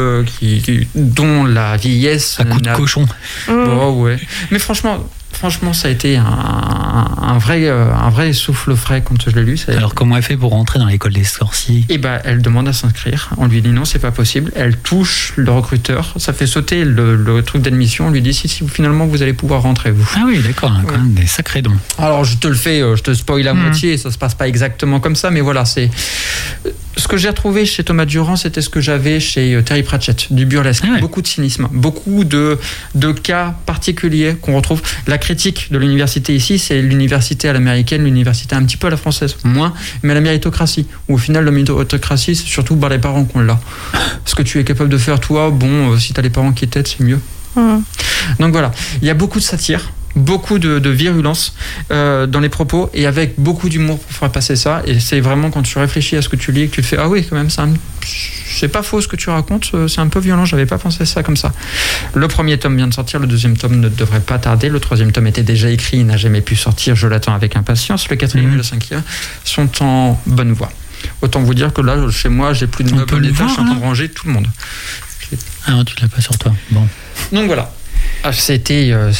dont la vieillesse... À coup de cochon. Oh ouais. Mais franchement, ça a été un vrai souffle frais quand je l'ai lu. Alors comment elle fait pour rentrer dans l'école des sorciers ? Elle demande à s'inscrire. On lui dit non, c'est pas possible. Elle touche le recruteur. Ça fait sauter le truc d'admission. On lui dit si finalement vous allez pouvoir rentrer vous. Ah oui, d'accord. Quand même des sacrés dons. Alors je te spoil à moitié. Ça se passe pas exactement comme ça, mais voilà, c'est ce que j'ai retrouvé chez Thomas Durand, c'était ce que j'avais chez Terry Pratchett, du burlesque. Beaucoup de cynisme, beaucoup de cas particuliers qu'on retrouve. La critique de l'université ici, c'est l'université à l'américaine, l'université un petit peu à la française, moins, mais la méritocratie, où au final la méritocratie, c'est surtout par les parents qu'on l'a. Ce que tu es capable de faire toi, si tu as les parents qui t'aident, c'est mieux. Donc voilà, il y a beaucoup de satire, beaucoup de virulence dans les propos et avec beaucoup d'humour pour faire passer ça. Et c'est vraiment quand tu réfléchis à ce que tu lis que tu te fais ah oui, quand même, c'est pas faux ce que tu racontes, c'est un peu violent, j'avais pas pensé à ça comme ça. Le premier tome vient de sortir, le deuxième tome ne devrait pas tarder, le troisième tome était déjà écrit, il n'a jamais pu sortir, je l'attends avec impatience. Le quatrième et le cinquième sont en bonne voie. Autant vous dire que là, chez moi, j'ai plus de meubles d'étage, je suis en train de ranger tout le monde. Ah non, tu l'as pas sur toi. Bon. Donc voilà. C'est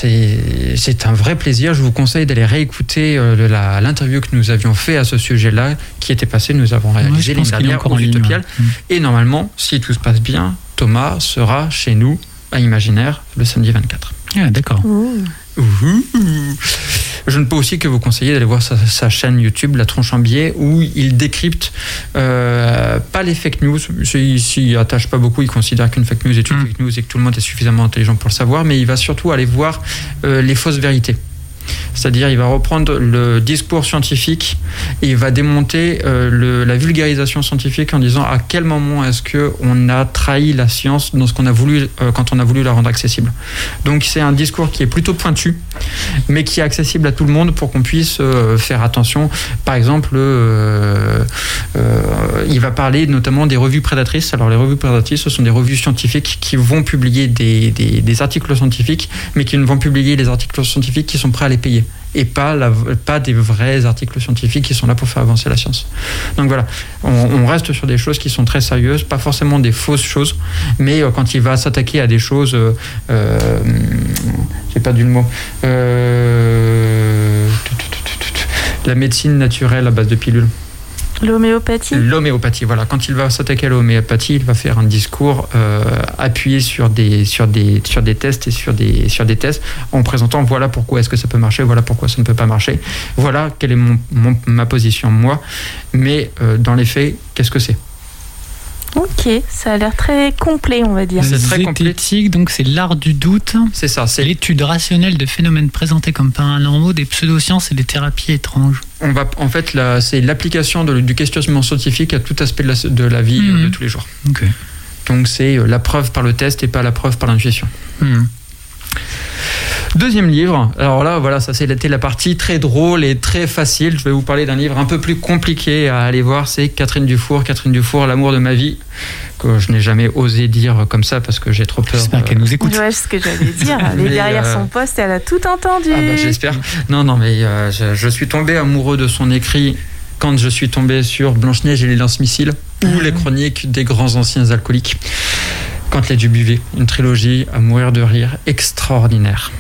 un vrai plaisir. Je vous conseille d'aller réécouter l'interview que nous avions fait à ce sujet-là, qui était passé. Nous avons réalisé l'année dernière aux Utopiales. Et normalement, si tout se passe bien, Thomas sera chez nous à Imaginaire le samedi 24. Ah, d'accord. Je ne peux aussi que vous conseiller d'aller voir sa chaîne YouTube, La Tronche en Biais, où il décrypte pas les fake news. Il s'y attache pas beaucoup, il considère qu'une fake news est une fake news et que tout le monde est suffisamment intelligent pour le savoir, mais il va surtout aller voir les fausses vérités. C'est-à-dire, il va reprendre le discours scientifique et il va démonter la vulgarisation scientifique en disant à quel moment est-ce qu'on a trahi la science dans ce qu'on a voulu, quand on a voulu la rendre accessible. Donc, c'est un discours qui est plutôt pointu, mais qui est accessible à tout le monde pour qu'on puisse faire attention. Par exemple, il va parler notamment des revues prédatrices. Alors, les revues prédatrices, ce sont des revues scientifiques qui vont publier des articles scientifiques, mais qui ne vont publier les articles scientifiques qui sont prêts à les payer, et pas des vrais articles scientifiques qui sont là pour faire avancer la science. Donc voilà, on reste sur des choses qui sont très sérieuses, pas forcément des fausses choses, mais quand il va s'attaquer à des choses, j'ai perdu le mot, la médecine naturelle à base de pilules. L'homéopathie, voilà. Quand il va s'attaquer à l'homéopathie, il va faire un discours appuyé sur des tests et sur des tests, en présentant voilà pourquoi est-ce que ça peut marcher, voilà pourquoi ça ne peut pas marcher, voilà quelle est ma position moi, mais dans les faits, qu'est-ce que c'est ? Ok, ça a l'air très complet, on va dire. C'est très complet. Donc c'est l'art du doute. C'est ça. C'est l'étude rationnelle de phénomènes présentés comme paranormaux, des pseudosciences et des thérapies étranges. C'est l'application du questionnement scientifique à tout aspect de la vie de tous les jours. Okay. Donc c'est la preuve par le test et pas la preuve par l'intuition. Deuxième livre, alors là, voilà, ça c'était la partie très drôle et très facile. Je vais vous parler d'un livre un peu plus compliqué à aller voir, c'est Catherine Dufour, L'amour de ma vie, que je n'ai jamais osé dire comme ça parce que j'ai trop peur. J'espère qu'elle nous écoute. Ouais, c'est ce que j'allais dire. Elle est derrière son poste et elle a tout entendu. Ah bah, j'espère. Non, mais je suis tombé amoureux de son écrit quand je suis tombé sur Blanche-Neige et les lance-missiles ou les chroniques des grands anciens alcooliques. Quand les dieux buvaient, une trilogie à mourir de rire, extraordinaire.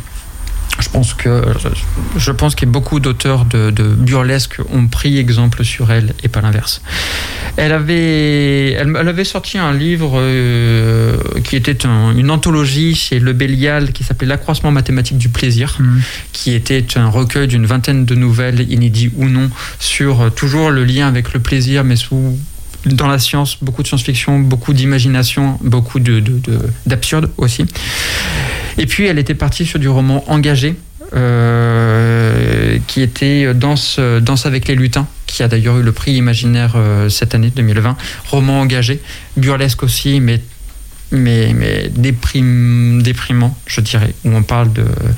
Je pense que beaucoup d'auteurs de burlesque ont pris exemple sur elle et pas l'inverse. Elle avait sorti un livre qui était une anthologie chez Le Bélial qui s'appelait L'accroissement mathématique du plaisir, qui était un recueil d'une vingtaine de nouvelles, inédites ou non, sur toujours le lien avec le plaisir, mais dans la science, beaucoup de science-fiction, beaucoup d'imagination, beaucoup d'absurde aussi. Et puis elle était partie sur du roman engagé, qui était Danse avec les lutins, qui a d'ailleurs eu le prix Imaginaire cette année 2020. Roman engagé, burlesque aussi, mais déprimant, je dirais, où on parle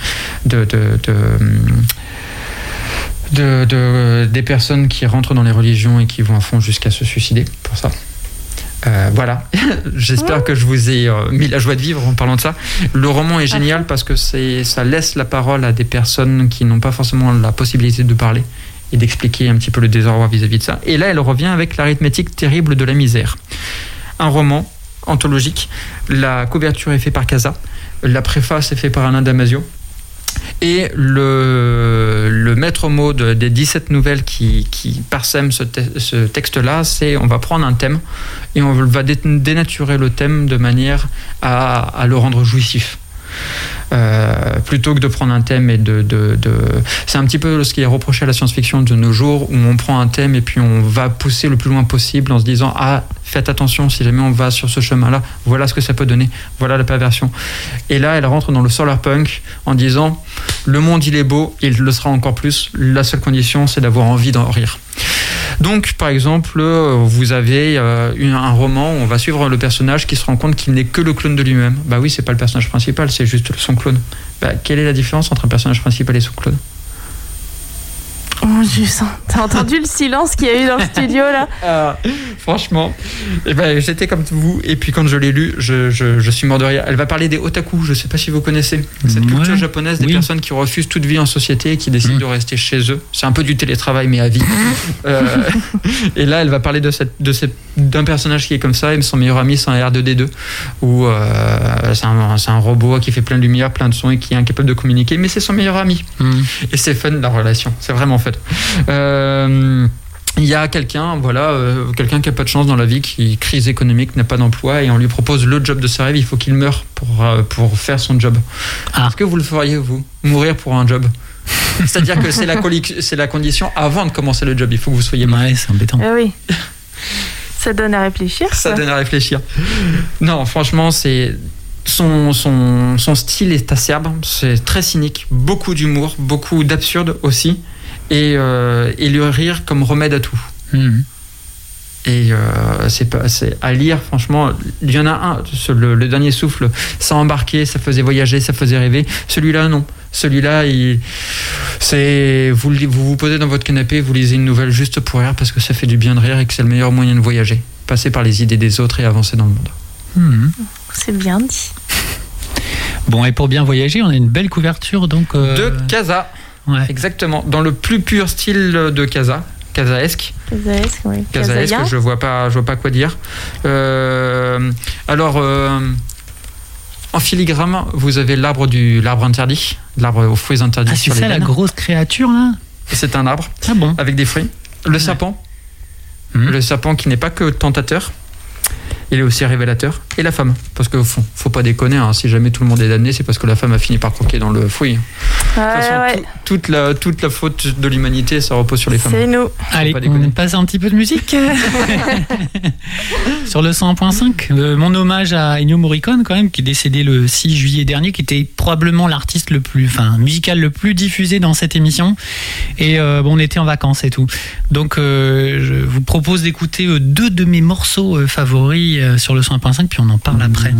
des personnes qui rentrent dans les religions et qui vont à fond jusqu'à se suicider pour ça. Voilà, j'espère que je vous ai mis la joie de vivre en parlant de ça. Le roman est génial parce que ça laisse la parole à des personnes qui n'ont pas forcément la possibilité de parler et d'expliquer un petit peu le désarroi vis-à-vis de ça. Et là, elle revient avec L'arithmétique terrible de la misère. Un roman anthologique. La couverture est faite par Casa. La préface est faite par Alain Damasio. Et le maître mot des 17 nouvelles qui parsèment ce texte-là, c'est on va prendre un thème et on va dénaturer le thème de manière à le rendre jouissif. Plutôt que de prendre un thème et c'est un petit peu ce qui est reproché à la science-fiction de nos jours, où on prend un thème et puis on va pousser le plus loin possible en se disant faites attention, si jamais on va sur ce chemin-là, voilà ce que ça peut donner, voilà la perversion. Et là, elle rentre dans le solar punk en disant le monde il est beau, il le sera encore plus, la seule condition c'est d'avoir envie d'en rire. Donc, par exemple, vous avez un roman où on va suivre le personnage qui se rend compte qu'il n'est que le clone de lui-même. Bah oui, c'est pas le personnage principal, c'est juste son clone. Bah, quelle est la différence entre un personnage principal et son clone ? Oh, t'as entendu le silence qu'il y a eu dans le studio là ? Franchement, j'étais comme vous, et puis quand je l'ai lu, je suis mort de rire. Elle va parler des otaku, je sais pas si vous connaissez cette culture japonaise des personnes qui refusent toute vie en société et qui décident de rester chez eux. C'est un peu du télétravail mais à vie. Et là, elle va parler d'un personnage qui est comme ça, et son meilleur ami c'est un R2D2 où c'est un robot qui fait plein de lumière, plein de sons et qui est incapable de communiquer, mais c'est son meilleur ami. Et c'est fun la relation, c'est vraiment fun. il y a quelqu'un qui n'a pas de chance dans la vie, qui crise économique, n'a pas d'emploi, et on lui propose le job de ses rêves, il faut qu'il meure pour faire son job. Est-ce que vous le feriez, vous, mourir pour un job? C'est-à-dire que c'est la condition avant de commencer le job, il faut que vous soyez mort. Ouais, c'est embêtant. Oui. Ça donne à réfléchir. Ça donne à réfléchir. Non, franchement, c'est... Son style est acerbe, c'est très cynique, beaucoup d'humour, beaucoup d'absurde aussi, et le rire comme remède à tout. Et c'est à lire, franchement. Il y en a un, le dernier souffle, ça embarquait, ça faisait voyager, ça faisait rêver. Celui-là, non. Celui-là, vous vous posez dans votre canapé, vous lisez une nouvelle juste pour rire, parce que ça fait du bien de rire et que c'est le meilleur moyen de voyager. Passer par les idées des autres et avancer dans le monde. C'est bien dit. Bon, et pour bien voyager, on a une belle couverture donc de Casa. Ouais. Exactement, dans le plus pur style de Casa. Casaesque. Oui. Casaesque, je vois pas quoi dire. En filigrane, vous avez l'arbre interdit, l'arbre aux fruits interdits sur les c'est ça veines. la grosse créature là. C'est un arbre avec des fruits. Le sapin. Le sapin qui n'est pas que tentateur, il est aussi révélateur. Et la femme, parce que faut pas déconner, hein, si jamais tout le monde est damné, c'est parce que la femme a fini par croquer dans le fruit. De toute façon, toute la faute de l'humanité, ça repose sur les femmes. C'est nous. Allez, on passe un petit peu de musique sur le 101.5. Mon hommage à Ennio Morricone quand même, qui est décédé le 6 juillet dernier, qui était probablement l'artiste musical le plus diffusé dans cette émission. Et on était en vacances et tout. Donc je vous propose d'écouter 2 de mes morceaux favoris sur le 101.5, puis on en parle après.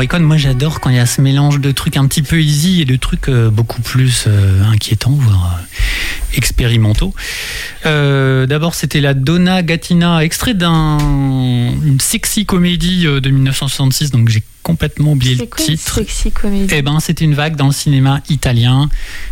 Morricone, moi j'adore quand il y a ce mélange de trucs un petit peu easy et de trucs beaucoup plus inquiétants, voire expérimentaux. D'abord, c'était la Donna Gatina, extrait d'une sexy comédie de 1966, donc j'ai complètement oublié le titre. Sexy comédie. Eh ben, c'était une vague dans le cinéma italien.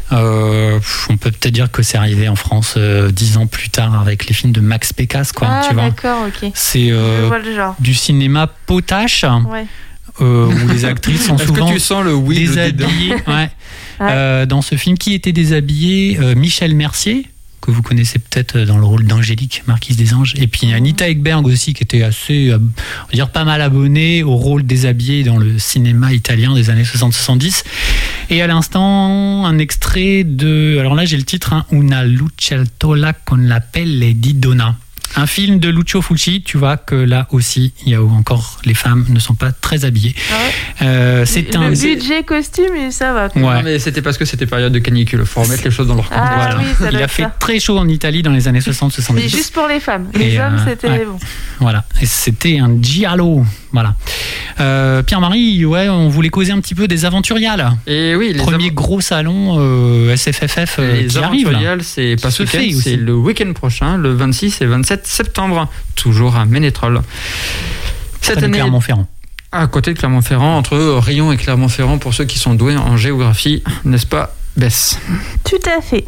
On peut peut-être dire que c'est arrivé en France 10 ans plus tard avec les films de Max Pécasse, quoi. Ah, tu vois. d'accord, ok. C'est Je vois le genre. du cinéma potache. Ouais. Où les actrices sont souvent Est-ce que tu sens le oui, déshabillées. Ouais. Dans ce film, qui était déshabillé Michel Mercier, que vous connaissez peut-être dans le rôle d'Angélique, Marquise des Anges, et puis Anita Ekberg aussi, qui était assez, on va dire, pas mal abonnée au rôle déshabillé dans le cinéma italien des années 60-70. Et à l'instant, un extrait de, alors là j'ai le titre, Una lucertola con la pelle di donna. Un film de Lucio Fulci, tu vois que là aussi, il y a encore, les femmes ne sont pas très habillées. Ah ouais. C'est le budget costume, ça va. Ouais. Non, mais c'était parce que c'était période de canicule. Il faut remettre les choses dans leur contexte. Ah, voilà. oui, ça Il doit a être fait ça. très chaud en Italie dans les années 60-70. Mais juste pour les femmes. Les Et, hommes, c'était ouais. bon. Voilà, et c'était un giallo. Voilà. Pierre-Marie, ouais, on voulait causer un petit peu des aventuriales. Et oui, les Premier gros salon SFFF les qui arrive. aventuriales, c'est pas ce Se fait week-end, aussi. c'est le week-end prochain, le 26 et 27 septembre, toujours à Ménétrol. Cette année, Clermont-Ferrand. à côté de Clermont-Ferrand, entre Rion et Clermont-Ferrand, pour ceux qui sont doués en géographie, n'est-ce pas, Bess? Tout à fait.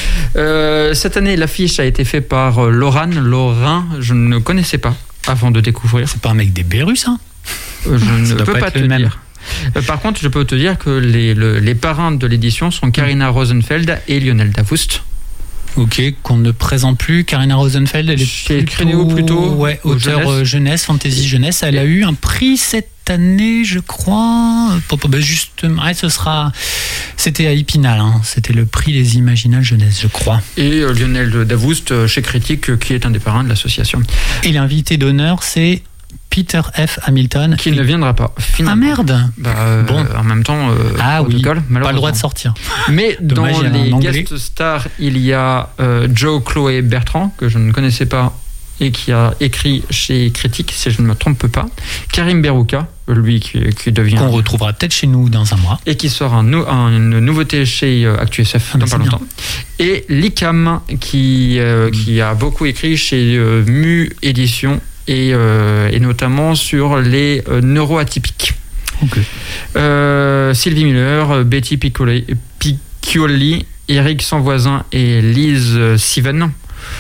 Cette année, l'affiche a été faite par Lorrain, je ne connaissais pas avant de découvrir. C'est pas un mec des Bérus, hein? Je ne doit peux pas pas être te le même. dire. Par contre, je peux te dire que les parrains de l'édition sont Carina Rosenfeld et Lionel Davoust. Ok, qu'on ne présente plus. Carina Rosenfeld, elle est Chez Crénéo plutôt, ouais, au auteur jeunesse, fantasy jeunesse. Elle a eu un prix cette année, je crois. Justement, ouais, c'était à Épinal, hein. C'était le prix Les Imaginales jeunesse, je crois. Et Lionel Davoust chez Critique, qui est un des parrains de l'association. Et l'invité d'honneur, c'est Peter F. Hamilton. Qui ne viendra pas. Ah Finalement. merde! Bon. En même temps, Ah oui, protocole, pas le droit de sortir. Mais Dommage, dans il y a un les anglais. guest stars, il y a Joe Chloé Bertrand, que je ne connaissais pas et qui a écrit chez Critique, si je ne me trompe pas. Karim Berouka, lui qui devient... Qu'on retrouvera peut-être chez nous dans un mois. Et qui sera une nouveauté chez ActuSF dans pas c'est longtemps. Et Likam, qui a beaucoup écrit chez Mu Édition et notamment sur les neuroatypiques. Ok. Sylvie Miller, Betty Piccioli, Eric Sanvoisin et Lise Siven.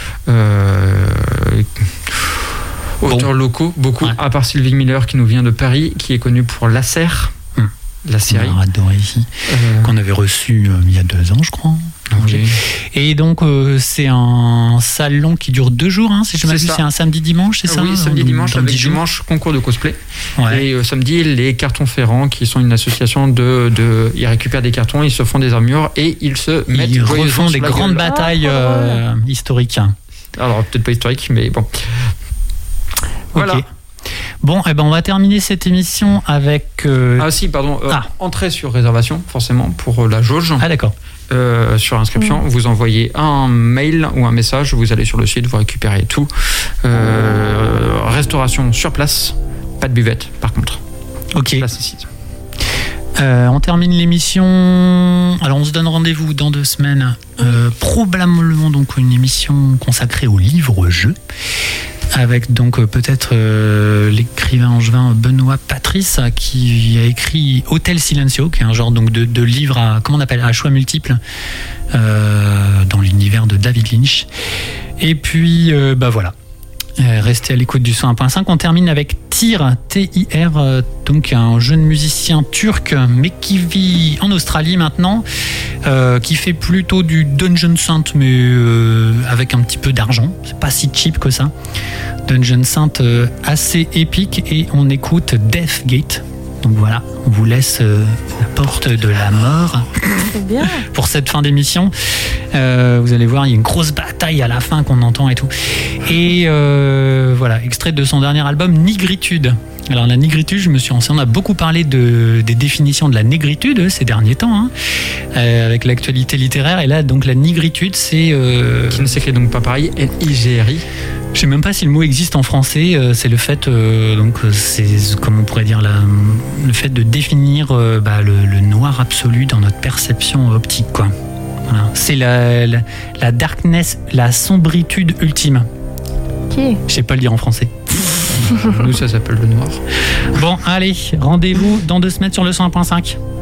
Auteurs locaux, beaucoup, Ouais. à part Sylvie Miller qui nous vient de Paris, qui est connue pour La Serre, la série. On a adoré ici. Qu'on avait reçu il y a 2 ans, je crois. Ok. Et donc, c'est un salon qui dure 2 jours, hein, si je C'est m'abuse. ça. C'est un samedi-dimanche, c'est ça? Oui, samedi-dimanche, Dans avec 10 jours. dimanche concours de cosplay. Ouais. Et samedi, les cartons ferrants, qui sont une association ils récupèrent des cartons, ils se font des armures et ils se mettent Ils joyeusement refont sur des la grandes gueule. batailles historiques. Alors, peut-être pas historique, mais bon. Voilà. Ok. Bon, eh ben, on va terminer cette émission avec... Ah si, pardon. Ah. Entrée sur réservation, forcément, pour la jauge. Ah, d'accord. Sur inscription, vous envoyez un mail ou un message, vous allez sur le site, vous récupérez tout. Restauration sur place, pas de buvette par contre. Ok. Place ici. On termine l'émission. Alors, on se donne rendez-vous dans 2 semaines. Probablement donc une émission consacrée au livre-jeu. Avec donc peut-être l'écrivain angevin Benoît Patrice qui a écrit Hôtel Silencio, qui est un genre donc de livre à, comment on appelle, à choix multiples dans l'univers de David Lynch. Et puis voilà. Restez à l'écoute du 101.5. On termine avec Tyr, T-I-R, donc un jeune musicien turc, mais qui vit en Australie maintenant, qui fait plutôt du Dungeon Synth, mais avec un petit peu d'argent. C'est pas si cheap que ça. Dungeon Synth assez épique, et on écoute Deathgate. Donc voilà, on vous laisse aux portes de la mort. C'est bien. Pour cette fin d'émission. Vous allez voir, il y a une grosse bataille à la fin qu'on entend et tout. Et voilà, extrait de son dernier album, Nigritude. Alors la négritude, je me suis renseigné, on a beaucoup parlé des définitions de la négritude ces derniers temps, hein, avec l'actualité littéraire. Et là, donc la négritude, c'est... Qui ne s'écrit donc pas pareil, N-I-G-R-I. Je sais même pas si le mot existe en français. C'est le fait, donc c'est comme on pourrait dire le fait de définir le noir absolu dans notre perception optique, quoi. Voilà. C'est la darkness, la sombritude ultime. Ok. Je sais pas le dire en français. Nous, ça s'appelle le noir. Bon, allez, rendez-vous dans 2 semaines sur le 101.5.